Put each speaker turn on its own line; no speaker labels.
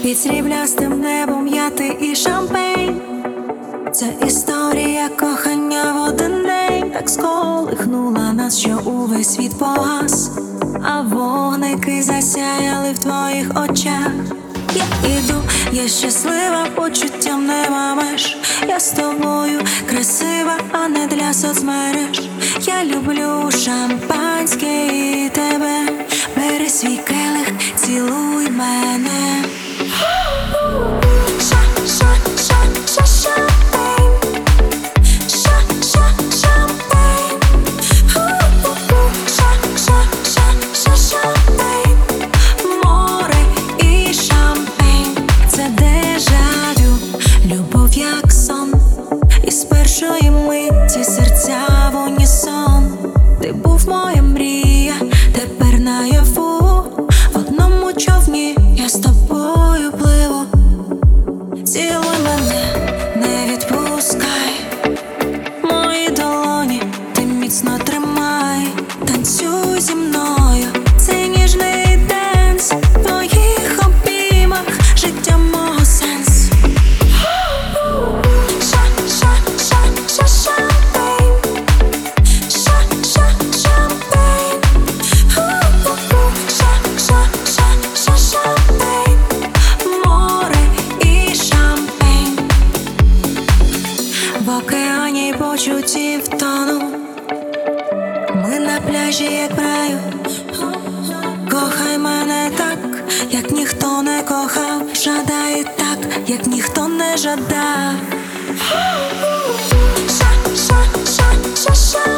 Під сріблястим небом я, ти і шампейн. Це історія кохання в один день. Так сколихнула нас, що увесь світ погас, а вогники засяяли в твоїх очах. Я іду, я щаслива, почуттям нема меж. Я з тобою красива, а не для соцмереж. Я люблю шампанське і тебе. Бери свій келих, цілуй мене. І з першої миті серця в унісон. Ти був моя мрія, тепер наяву. В одному човні я з тобою пливу. Цілуй мене, не відпускай мої долоні, ти міцно тримай. Танцюй зі мною, це ніжний денс. В твоїх обіймах життя мого сенс. В океані почуттів тону. Ми на пляжі, як в раю. Кохай мене так, як ніхто не кохав. Жадай так, як ніхто не жадав.